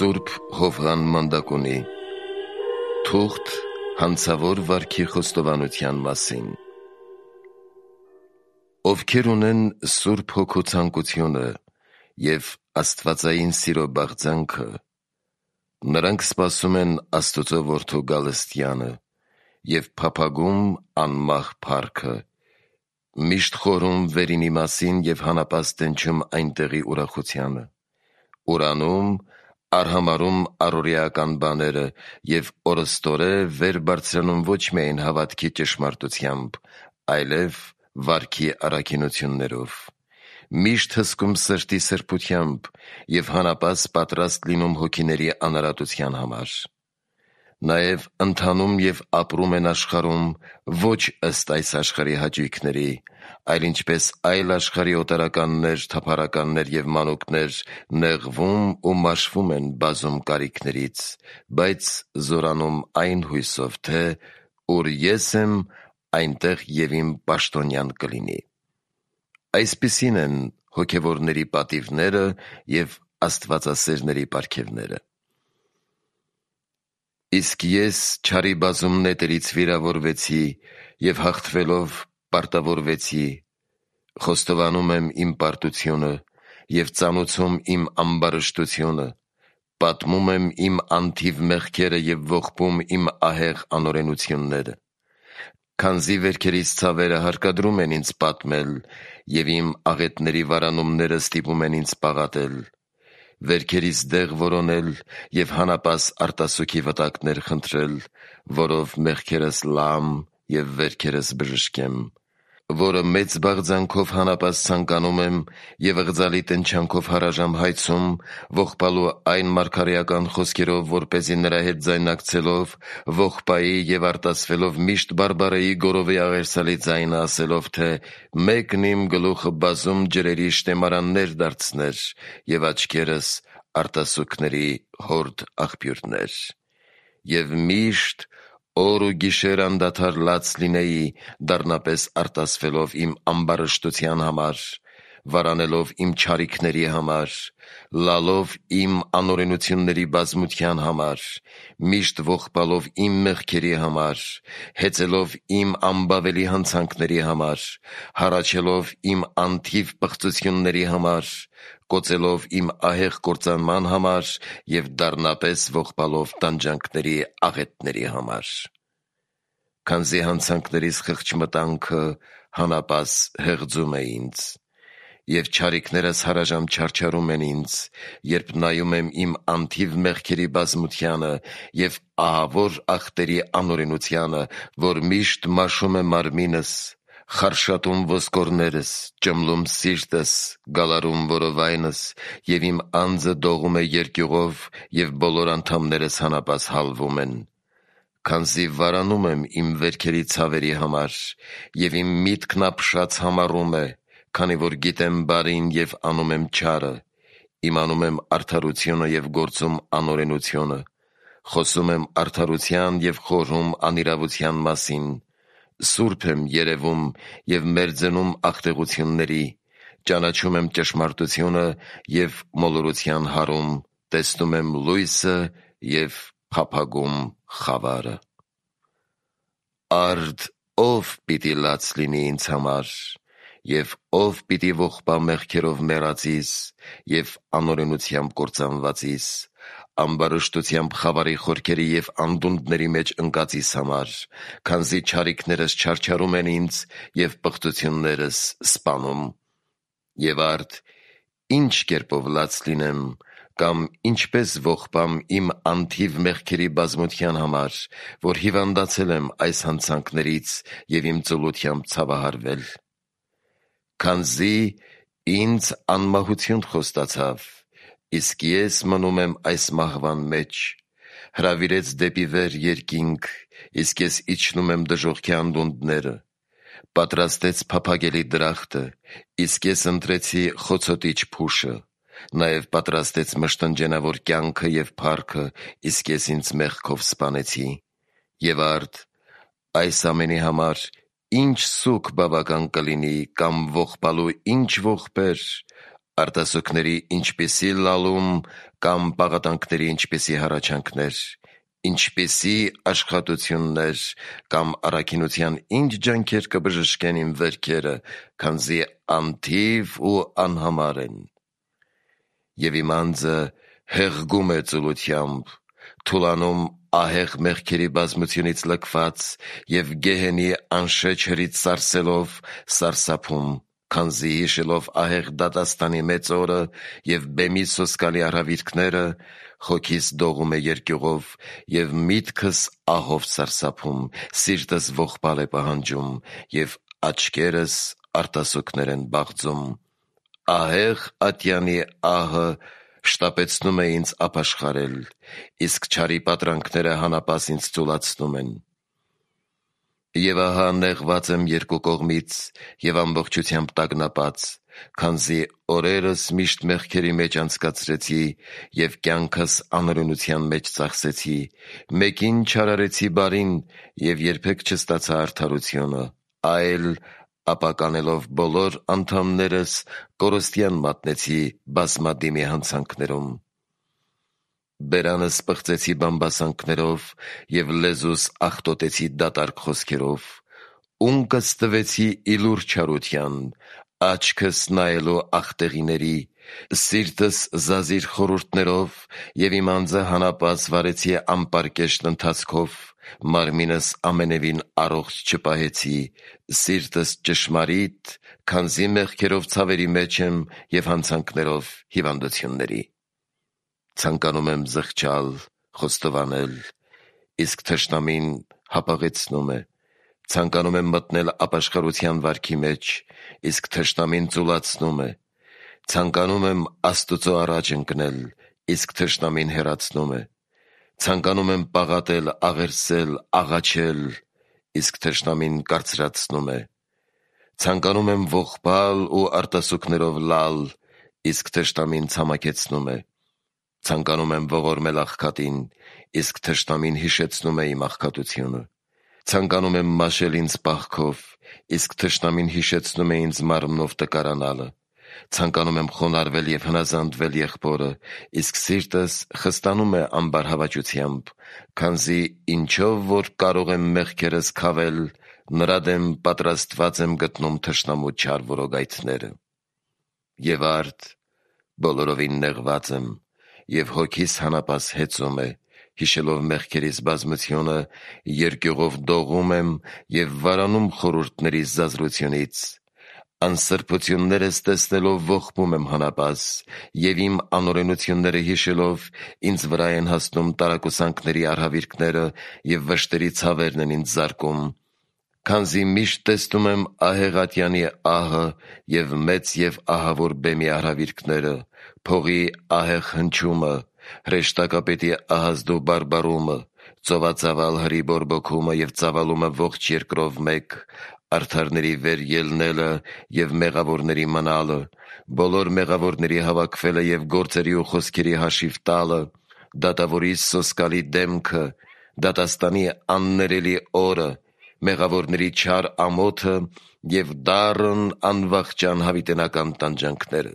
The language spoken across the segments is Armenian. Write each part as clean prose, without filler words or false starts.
Սուրբ Հովհան Մանդակունի Թուղթ հանցավոր վարքի խոստովանության մասին։ Ովքեր ունեն Սուրբ Հոգու ցանկությունը և աստվածային սիրո բաղձանքը, նրանք սպասում են Աստծո Որդու գալստյանը և փափագում անմահ փառքը, միշտ խորհում վերինի մասին և հանապաս տենչում այնտեղի ուրախությանը, ուրանում, արհամարհում առօրեական բաները և օրըստօրե վեր բարձրանում ոչ միայն հավատքի ճշմարտությամբ, այլև վարքի առաքինություններով, միշտ հսկում սրտի սրբությամբ և հանապաս պատրաստ լինում հոգիների անարատության համար։ Նաև ընթանում և ապրում են աշխարհում ոչ ըստ այս աշխարհի հաճույքների, այլ ինչպես այլ աշխարհի օտարականներ, թափառականներ և մանուկներ նեղվում ու մաշվում են բազում կարիքներից, բայց զորանում այն հույսով, թե ուր ես եմ, այնտեղ և իմ պաշտոնյան կլինի։ Այսպիսին են հոգևորների պատիվները և աստվածասերների պարգևները։ Իսկ ես չարի բազում նետերից վիրավորվեցի և հաղթվելով պարտավորվեցի, խոստովանում եմ իմ պարտությունը և ծանուցում իմ ամբարշտությունը, պատմում եմ իմ անթիվ մեղքերը և ողբում իմ ահեղ անօրենությունները։ Քանզի վերքերիս ցավերը հարկադրում են ինձ պատմել և իմ աղետների վարանումները ստիպում են ինձ պաղատել, վերքերիս դեղ որոնել և հանապաս արտասուքի վտակներ խնդրել, որով մեղքերս լամ և վերքերս բժշկեմ, որը մեծ բաղձանքով հանապաս ցանկանում եմ և ըղձալի տնչանքով հարաժամ հայցում, ողբալու այն մարգարեական խոսքերով, որպեսզի նրա հետ ձայնակցելով, ողբայի և արտասվելով միշտ բարբառեի գորովի աղերսալի ձայնը ասելով, թե մեկն իմ գլուխը բազում ջրերի շտեմարաններ դարձներ և աչքերս արտասուքների հորդ աղբյուրներ։ Եվ միշտ օր ու գիշեր անդադար լաց լինեի, դառնապես արտասվելով իմ ամբարշտության համար, վարանելով իմ չարիքների համար, լալով իմ անօրենությունների բազմության համար, միշտ ողբալով իմ մեղքերի համար, հեծելով իմ անբավելի հանցանքների համար, հառաչելով իմ անթիվ պղծությունների համար, կոծելով իմ ահեղ կործանման համար և դառնապես ողբալով տանջանքների աղետների համար։ Քանզի հանցանքներիս խղճմտանքը հանապաս հեղձում է ինձ, և չարիքներս հարաժամ չարչարում են ինձ, երբ նայում եմ իմ անթիվ մեղքերի բազմությանը և ահավոր ախտերի անօրենությանը, որ միշտ մաշում է մարմինս, խարշատում ոսկորներս, ճմլում սիրտս, գալարում որովայնս, և իմ անձը դողում է երկյուղով, և բոլոր անդամներս հանապաս հալվում են։ Քանզի վարանում եմ իմ վերքերի ցավերի համար, և իմ միտքն ապշած համառում է, քանի որ գիտեմ բարին և անում եմ չարը, իմանում եմ արդարությունը և գործում անօրենությունը, խոսում եմ արդարության և խորհում անիրավության մասին, սուրբ եմ երևում և մերձենում աղտեղությունների, ճանաչում եմ ճշմարտությունը և մոլորության հարում, տեսնում եմ լույսը և փափագում խավարը։ Արդ ո՞վ պիտի լաց լինի ինձ համար, և ո՞վ պիտի ողբա մեղքերով մեռածիս և անօրենությամբ կործանվածիս, ամբարշտությամբ խավարի խորքերի և անդունդների մեջ ընկածիս համար, քանզի չարիքներս չարչարում են ինձ և պղծություններս սպանում։ Եվ արդ ի՞նչ կերպով լաց լինեմ, կամ ինչպե՞ս ողբամ իմ անթիվ մեղքերի բազմության համար, որ հիվանդացել եմ այս հանցանքներից և իմ ծուլությամբ ցավահարվել։ Քանզի ինձ անմահություն խոստացավ, իսկ ես մնում եմ այս մահվան մեջ, հրավիրեց դեպի վեր երկինք, իսկ ես իջնում եմ դժոխքի անդունդները, պատրաստեց փափագելի դրախտը, իսկ ես ընտրեցի խոցոտիչ փուշը, նաև պատրաստեց մշտնջենավոր կյանքը և փառքը, իսկ ես ինձ մեղքով սպանեցի։ Եվ արդ այս ամենի համար ինչ սուգ բավական կլինի, կամ ողբալու ինչ ողբեր, արտասուքների ինչպիսի լալում կամ պաղատանքների ինչպիսի հառաչանքներ, ինչպիսի աշխատություններ կամ առաքինության ինչ ջանքեր կբժշկեն իմ վերքերը, քանզի անթիվ ու անհամար են։ Եվ իմ անձը հեղգում է ծուլությամբ, թուլանում ահեղ մեղքերի բազմությունից լքված և գեհենի անշեջ հրից սարսելով սարսափում, քանզի հիշելով ահեղ դատաստանի մեծ օրը և բեմի սոսկալի արհավիրքները, հոգիս դողում է երկյուղով և միտքս ահով սարսափում, սիրտս ողբալ է պահանջում և աչքերս արտասուքներ են բաղձում։ Ահեղ ատյանի ահը շտապեցնում է ինձ ապաշխարել, իսկ չարի պատրանքները հանապաս ինձ ծուլացնում են։ Եվ ահա նեղված եմ երկու կողմից և ամբողջությամբ տագնապած, քանզի օրերս միշտ մեղքերի մեջ անցկացրեցի և կյանքս անօրենության մեջ ծախսեցի, մեկին չարարեցի բարին և երբեք չստացա արդարությունը, այլ ապականելով բոլոր անդամներս կորստյան մատնեցի բազմադիմի հանցանքներում։ Բերանս պղծեցի բամբասանքներով և լեզուս աղտոտեցի դատարկ խոսքերով, ունկս տվեցի ի լուր չարության, աչքս նայելու աղտեղիների, սիրտս զազիր խորհուրդներով և իմ անձը հանապաս վարեցի ամպարկեշտ ընթացքով, մարմինս ամենևին առողջ չպահեցի, սիրտս ճշմարիտ, քանզի մեղքերով ցավերի մեջ եմ և հանցանքներով հիվանդությունների։ Ցանկանում եմ զղջալ, խոստովանել, իսկ թշնամին հապաղեցնում է։ Ցանկանում եմ մտնել ապաշխարության վարքի մեջ, իսկ թշնամին ծուլացնում է։ Ցանկանում եմ Աստուծո առաջ ընկնել, իսկ թշնամին հեռացնում է։ Ցանկանում եմ պաղատել, աղերսել, աղաչել, իսկ թշնամին կարծրացնում է։ Ցանկանում եմ ողբալ ու արտասուքներով լալ, իսկ թշնամին ցամաքեցնում է։ Ցանկանում եմ ողորմել աղքատին, իսկ թշնամին հիշեցնում է իմ աղքատությունը։ Ցանկանում եմ մաշել ինձ պահքով, իսկ թշնամին հիշեցնում է ինձ մարմնով տկարանալը։ Ցանկանում եմ խոնարհվել և հնազանդվել եղբորը, իսկ սիրտս խստանում է ամբարհավաճությամբ, քանզի ինչով որ կարող եմ մեղքերս քավել, նրա դեմ պատրաստված եմ գտնում թշնամու չար որոգայթները։ Եվ արդ բոլորովին նեղված եմ, և հոգիս հանապաս հեծում է, հիշելով մեղքերիս բազմությունը, երկյուղով դողում եմ և վարանում խորհուրդներիս զազրությունից։ Անսրբություններս տեսնելով ողբում եմ հանապաս, և իմ անօրենությունները հիշելով ինձ վրա են հասնում տարակուսանքների արհավիրքները և վշտերի ցավերն են ինձ զարկում, քանզի միշտ տեսնում եմ ահեղ ատյանի ահը և մեծ և ահավոր բեմի արհավիրքները, փողի ահեղ հնչումը, հրեշտակապետի ահազդու բարբառումը, ծովածավալ հրի բորբոքումը և ծավալումը ողջ երկրով մեկ, արդարների վեր ելնելը և մեղավորների մնալը, բոլոր մեղավորների հավաքվելը և գործերի ու խոսքերի հաշիվ տալը, դատավորի սոսկալի դեմքը, դատաստանի աններելի օրը, մեղավորների չար ամոթը և դառն անվախճան հավիտենական տանջանքները։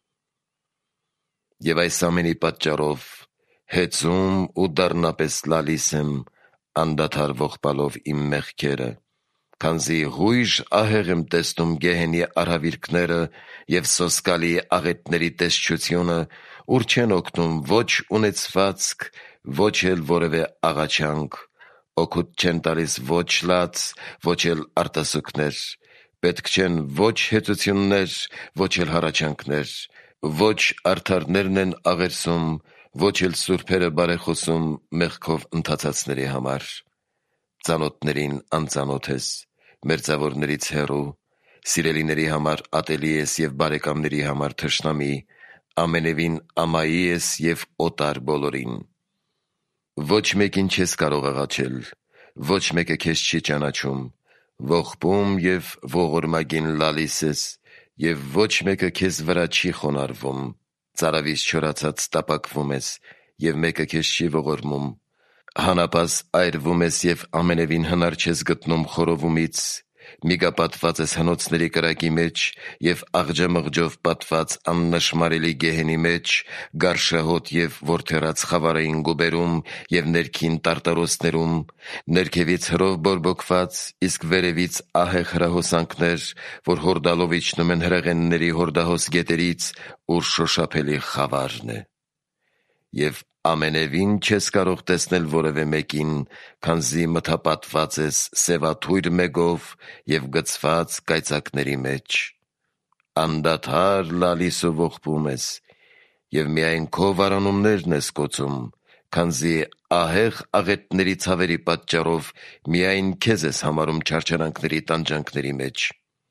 Եվ այս ամենի պատճառով հեծում ու դառնապես լալիս եմ, անդադար ողբալով իմ մեղքերը, քանզի հույժ ահեղ եմ տեսնում գեհենի արհավիրքները և սոսկալի աղետների տեսչությունը, ուր չեն օգնում ոչ ունեցվածք, ոչ էլ որևէ աղաչանք, օգուտ չեն տալիս ոչ լաց, ոչ էլ արտասուքներ, պետք չեն ոչ հեծություններ, ոչ էլ հառաչանքներ, ոչ արդարներն են աղերսում, ոչ էլ սուրբերը բարեխոսում մեղքով ընթացածների համար։ Ծանոթներին անծանոթ ես, մերձավորներից հեռու, սիրելիների համար ատելի ես և բարեկամների համար թշնամի, ամենևին ամայի ես և օտար բոլորին։ Ոչ մեկին չես կարող աղաչել, ոչ մեկը քեզ չի ճանաչում, ողբում և ողորմագին լալիս ես, և ոչ մեկը քեզ վրա չի խոնարհվում, ծարավից չորացած տապակվում ես, և մեկը քեզ չի ողորմում, հանապաս այրվում ես և ամենևին հնար չես գտնում խորովումից, միգա պատված ես հնոցների կրակի մեջ և աղջամղջով պատված աննշմարելի գեհենի մեջ, գարշահոտ և որդերած խավարային գուբերում և ներքին տարտարոսներում, ներքևից հրով բորբոքված, իսկ վերևից ահեղ հրահոսանքներ, որ հորդալով իջնում են հրեղենների հորդահոս գետերից, ուր շոշափելի խավարն է։ Եվ ամենևին չես կարող տեսնել որևէ մեկին, քանզի մթապատված ես սևաթույր մեգով և գցված կայծակների մեջ։ Անդադար լալիս ու ողբում ես, և միայն քո վարանումներն ես կոծում, քանզի ահեղ աղետների ցավերի պատճառով միայն քեզ ես համարում չարչարանքների տանջանքների մեջ։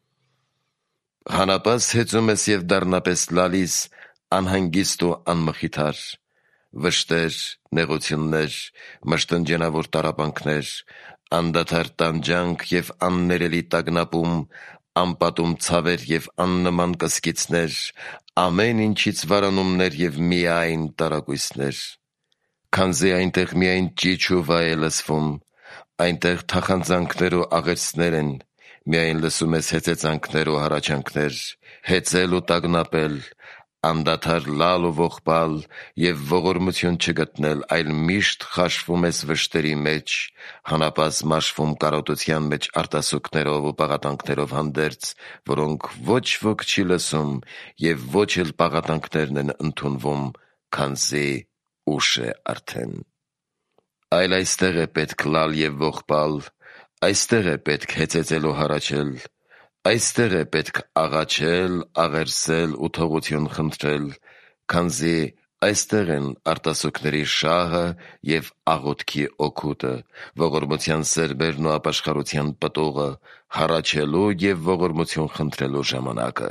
Հանապաս հեծում ես և դառնապես լալիս, անհանգիստ ու անմխիթար, վշտեր, նեղություններ, մշտնջենավոր տառապանքներ, անդադար տանջանք և աններելի տագնապում, անպատում ցավեր և աննման կսկիցներ, ամեն ինչից վարանումներ և միայն տարակույսներ։ Քանզի այնտեղ միայն ճիչ ու վայ է լսվում, այնտեղ թախանձանքներ ու աղերսներ են, միայն լսում ես հեծեծանքներ ու հառաչանքներ, հեծել ու տագնապել, անդադար լալ ու ողբալ և ողորմություն չգտնել, այլ միշտ խաշվում ես վշտերի մեջ, հանապաս մաշվում կարոտության մեջ արտասուքներով ու պաղատանքներով հանդերձ, որոնք ոչ ոք չի լսում և ոչ էլ պաղատանքներն են ընդունվում, քանզի ուշ է արդեն։ Այլ այստեղ է պետք լալ և ողբալ, այստեղ է պետք հեծեծել ու հառաչել, այստեղ է պետք աղաչել, աղերսել ու թողություն խնդրել, քանզի այստեղ են արտասուքների շահը և աղոթքի օգուտը, ողորմության սերբերն ու ապաշխարության պտուղը, հառաչելու և ողորմություն խնդրելու ժամանակը։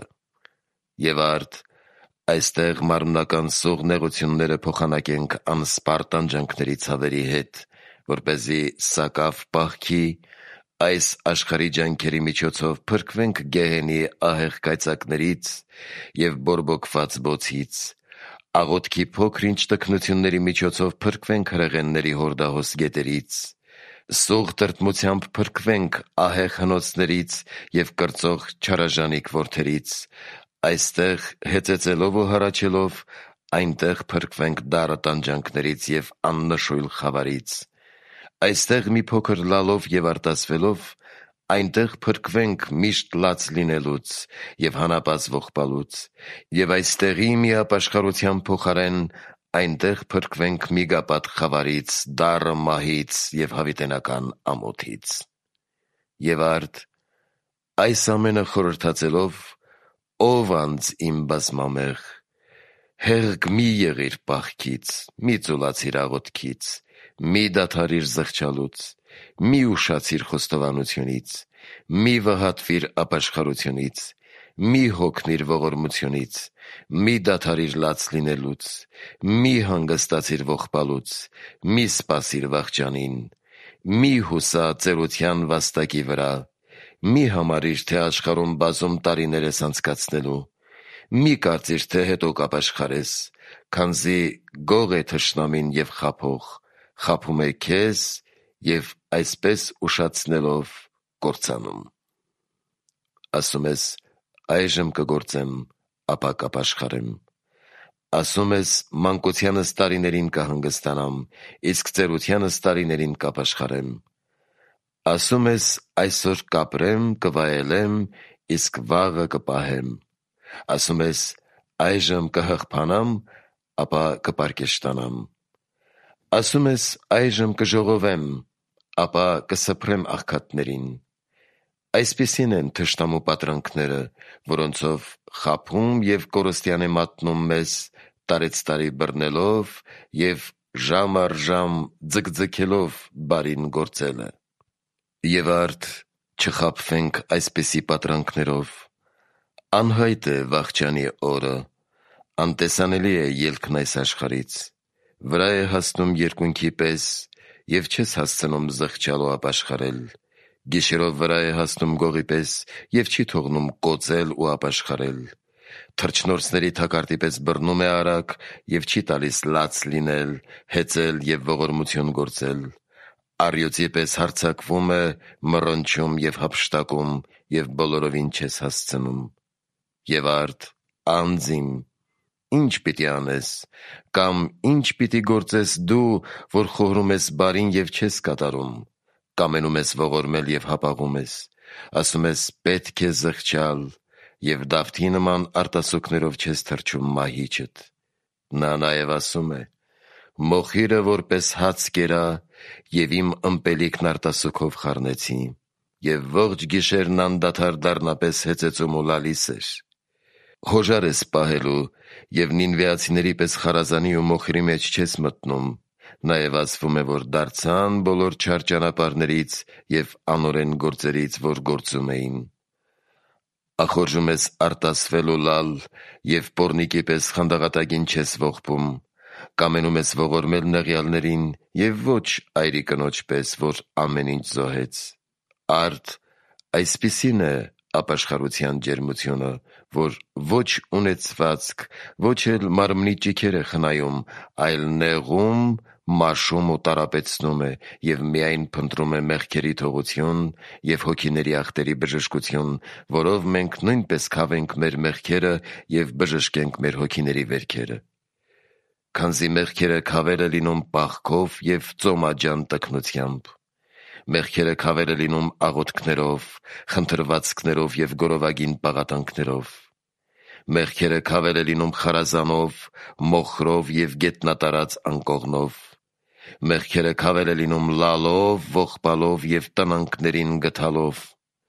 Եվ արդ, այստեղ մարմնական սուղ նեղությունները փոխանակենք անսպառ տանջանքների ցավերի հետ, որպեսզի սակավ պահքի, այս աշխարհի ջանքերի միջոցով փրկվենք գեհենի ահեղ կայծակներից և բորբոքված բոցից, աղոթքի փոքր-ինչ տքնությունների միջոցով փրկվենք հրեղենների հորդահոս գետերից, սուղ տրտմությամբ փրկվենք ահեղ հնոցներից և կրծող չարաժանիք որդերից, այստեղ հեծեծելով ու հառաչելով, այնտեղ փրկվենք դառը տանջանքներից և աննշույլ խավարից, այստեղ մի փոքր լալով և արտասվելով, այնտեղ փրկվենք միշտ լաց լինելուց և հանապաս ողբալուց, և այստեղի միապաշխարության փոխարեն այնտեղ փրկվենք միգապատ խավարից, դառը մահից և հավիտենական ամոթից։ Եվ արդ, այս ամենը խորհրդածելով, ով անձ իմ բազմամեղ, հեղք մի եղիր պահքից, մի ծուլացիր աղոթքից, մի դադարիր զղջալուց, մի ուշացիր խոստովանությունից, մի վհատվիր ապաշխարությունից, մի հոգնիր ողորմությունից, մի դադարիր լաց լինելուց, մի հանգստացիր ողբալուց, մի սպասիր վախճանին, մի հուսա ծերության վաստակի վրա, մի համարիր, թե աշխարհում բազում տարիներ ես անցկացնելու, մի կարծիր, թե հետո կապաշխարես, քանզի գող է թշնամին և խաբող, խաբում է քեզ և այսպես ուշացնելով կործանում։ Ասում ես, այժմ կգործեմ, ապա կապաշխարեմ, ասում ես, մանկությանս տարիներին կհանգստանամ, իսկ ծերությանս տարիներին կապաշխարեմ, ասում ես, այսօր կապրեմ, կվայելեմ, իսկ վաղը կպահեմ, ասում ես, այժմ կհղբանամ, ապա կպարկեշտանամ, ասում ես, այժմ կժողովեմ, ապա կսփռեմ աղքատներին։ Այսպիսին են թշնամու պատրանքները, որոնցով խաբում և կորստյան է մատնում մեզ, տարեցտարի բռնելով և ժամ առ ժամ ձգձգելով բարին գործելը։ Եվ արդ, չխաբվենք այսպիսի պատրանքներով։ Անհայտ է վախճանի օրը, անտեսանելի է ելքն այս աշխարհից, վրա է հասնում երկունքի պես և չես հասցնում զղջալ ու ապաշխարել, գիշերով վրա է հասնում գողի պես և չի թողնում կոծել ու ապաշխարել, թռչնորսների թակարդի պես բռնում է արագ և չի տալիս լաց լինել, հեծել և ողորմություն գործել, Առյուծի պես հարձակվում է, մռնչում և հափշտակում և բոլորովին չես հասցնում։ Եվ արդ, անձ իմ, ի՞նչ պիտի անես, կամ ի՞նչ պիտի գործես դու, որ խորհում ես բարին և չես կատարում, կամենում ես ողորմել և հապաղում ես, ասում ես պետք է զղջալ և Դավթի նման արտասուքներով չես թռչում մահիճդ։ Նա նաև ասում է. «Մոխիրը որպես հաց կերա, և իմ ըմպելիքն արտասուքով խառնեցի, և ողջ գիշերն անդադար դառնապես հեծեծում ու լալիս էր»։ Հոժար ես պահելու, և նինվեացիների պես խարազանի ու մոխիրի մեջ չես մտնում։ Նաև ասվում է, որ դարձան բոլոր չար ճանապարհներից և անօրեն գործերից, որ գործում էին։ Ախորժում ես արտասվել ու լալ, և պոռնիկի պես խանդաղատագին չես ողբում, կամենում ես ողորմել նեղյալներին և ոչ այրի կնոջ պես, որ ամեն ինչ զոհեց։ Արդ, այսպիսին է ապաշխարության ջերմությունը, որ ոչ ունեցվածք, ոչ էլ մարմնի ճիգեր է խնայում, այլ նեղում, մաշում ու տառապեցնում է, և միայն փնտրում է մեղքերի թողություն և հոգիների ախտերի բժշկություն, որով մենք նույնպես քավենք մեր մեղքերը և բժշկենք մեր հոգիների վերքերը։ Քանզի մեղքերը քավերը լինում պաղքով և ծոմաջան տքնությամբ, մեղքերը քավերը լինում աղոթքներով, խնդրվածքներով և գորովագին պաղատանքներով, մեղքերը քավերը լինում խարազանով, մոխրով և գետնատարած անկողնով, մեղքերը քավերը լինում լալով, ողբալով և տնանքներին գթալով,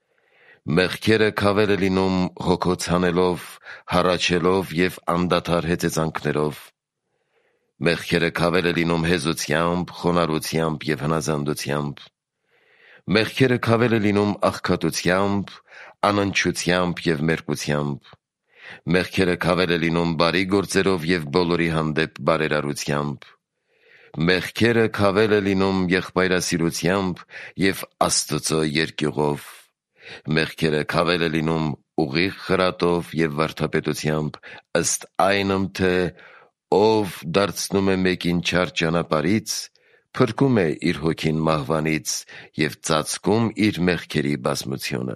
մեղքերը քավերը լինում հոգոց հանելով, հառաչելով և անդադար հեծեծանքներով, մեղքերը քավերը լինում հեզությամբ, խոնարհությամբ և հնազանդությամբ, մեղքերը քավերը լինում աղքատությամբ, անընչությամբ և մերկությամբ, մեղքերը քավերը լինում բարի գործերով և բոլորի հանդեպ բարերարությամբ, մեղքերը քավերը լինում եղբայրասիրությամբ և Աստծո երկյուղով, մեղքերը քավերը լինում ուղիղ խրատով և վարդապետությամբ, ըստ այնմ թե ով դարձնում է մեկին չար ճանապարհից, փրկում է իր հոգին մահվանից և ծածկում իր մեղքերի բազմությունը։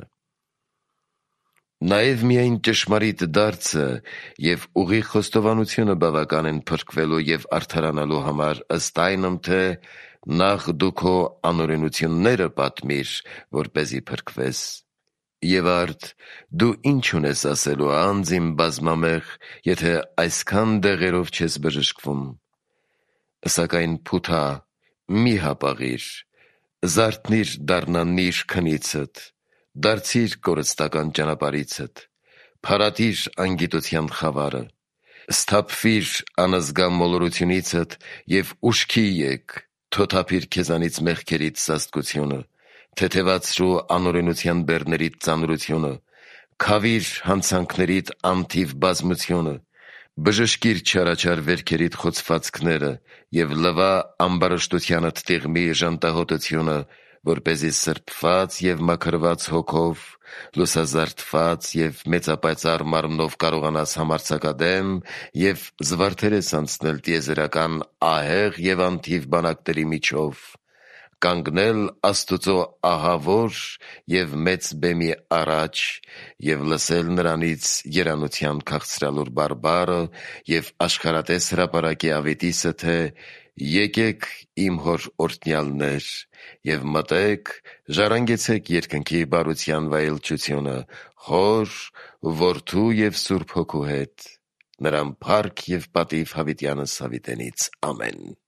Նաև միայն ճշմարիտ դարձը և ուղիղ խոստովանությունը բավական են փրկվելու և արդարանալու համար, ըստ այնմ թե նախ դու քո անօրենությունները պատմիր, որպեսզի փրկվես։ Եվ արդ, դու ի՞նչ ունես ասելու, անձ իմ բազմամեղ, եթե այսքան դեղերով չես բժշկվում։ Սակայն փութա, մի հապաղիր, զարթնի՛ր դառնա նիր քնիցդ, դարձի՛ր կորստական ճանապարհիցդ, փարատի՛ր անգիտության խավարը, սթափվի՛ր անզգա մոլորությունիցդ և ուշքի եկ, թոթափի՛ր քեզանից մեղքերիդ սաստկությունը, թեթևացրու անօրենության բեռներիդ ծանրությունը, քավի՛ր հանցանքներիդ անթիվ բազմությունը, բժշկի՛ր չարաչար վերքերիդ խոցվածքները և լվա ամբարշտությանդ տիղմի ժանտահոտությունը, որպեսզի սրբված և մաքրված հոգով, լուսազարդված և մեծապայծառ մարմնով կարողանաս համարձակադեմ և զվարթերես անցնել տիեզերական ահեղ և անթիվ բանակների միջով, կանգնել Աստուծո ահավոր և մեծ բեմի առաջ և լսել Նրանից երանության քաղցրալուր բարբառը և աշխարհատես հրապարակի ավետիսը, թե «Եկեք իմ Հոր օրհնյալներ և մտեք, ժառանգեցեք երկնքի բարության վայելչությունը Հոր, Որդու և Սուրբ Հոգու հետ։ Նրան փառք և պատիվ հավիտյանս հավիտենից։ Ամեն»։